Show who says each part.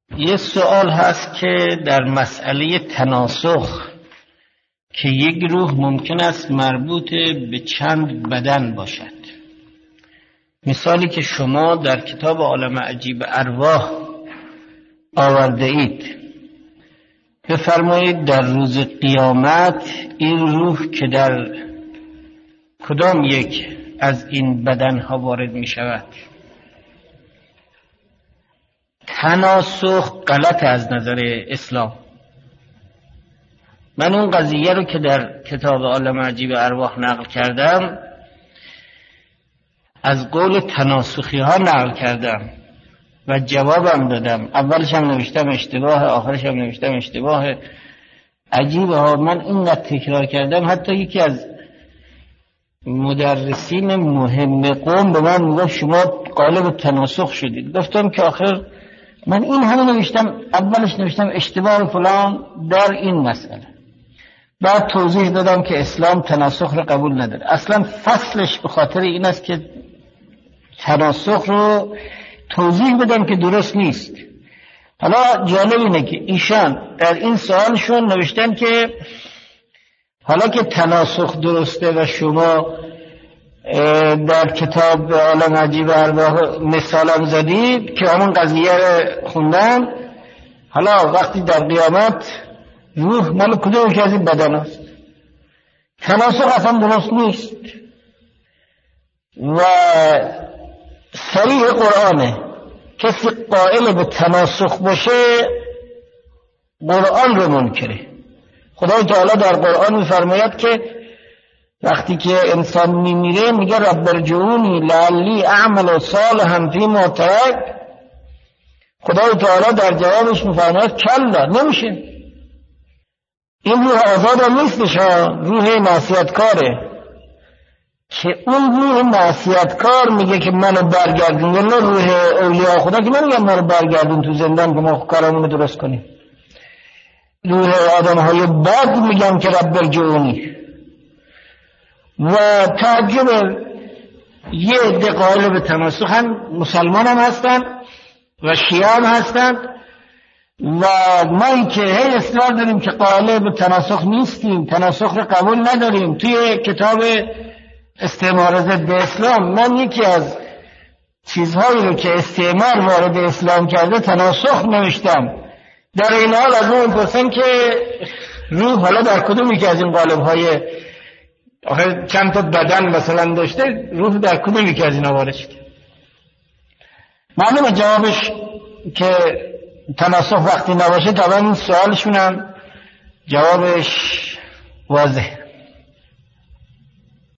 Speaker 1: یه سوال هست که در مسئله تناسخ که یک روح ممکن است مربوط به چند بدن باشد. مثالی که شما در کتاب عالم عجیب ارواح آورده اید، بفرمایید در روز قیامت این روح که در کدام یک از این بدنها وارد می شود؟ تناسخ غلط از نظر اسلام. من اون قضیه رو که در کتاب عالم عجیب ارواح نقل کردم از قول تناسخی ها نقل کردم و جوابم دادم. اولش هم نوشتم اشتباه، آخرش هم نوشتم اشتباه. عجیبه ها، من اینقدر تکرار کردم حتی یکی از مدرسین مهم قوم به من میگفت شما قالب تناسخ شدید. گفتم که آخر من این همه نوشتم، اولش نوشتم اشتباه فلان در این مسئله. بعد توضیح دادم که اسلام تناسخ رو قبول نداره. اصلا فصلش به خاطر این است که تناسخ رو توضیح بدم که درست نیست. حالا جالب اینه که ایشان در این سوالشون نوشتن که حالا که تناسخ درسته و شما در کتاب عالم عجیب ارواح مثالم زدید که همون قضیه رو خوندن، حالا وقتی در قیامت روح مال کدوم که از این بدن است؟ تناسخ اصلا درست نیست و صریح قرآنه. کسی قائل به تناسخ باشه قرآن رو منکره. خدای تعالی در قرآن می‌فرماید که وقتی که انسان میمیره میگه رب ارجعونی لعلی اعمل صالحا فیما ترک. خدای تعالی در جوابش می‌فرماید کلا، نمیشه. این روح آزاد نیستش، روح معصیتکاره که اون روح معصیتکار میگه که منو برگردون، نه روح اولیاء خدا که نمیگه منو برگردون تو زندان که ما کارمونو درست کنیم. روح آدم‌های بد میگن که رب ارجعونی. و تعجب یه عده قائل به تناسخ هم مسلمان هم هستن و شیعه هم هستن و ما که هی اصرار داریم که قائل به تناسخ نیستیم، تناسخ رو قبول نداریم. توی کتاب استعمار ضد اسلام من یکی از چیزهایی رو که استعمار وارد اسلام کرده تناسخ نوشتم. در این حال از اون پرسن که روح حالا در کدومی که از این قالب‌های آخر چند تا بدن مثلا داشته، روح در کدومی که از این وارد شده؟ معلومه جوابش که تناسخ وقتی نباشه طبعا این سوالشون هم جوابش واضح.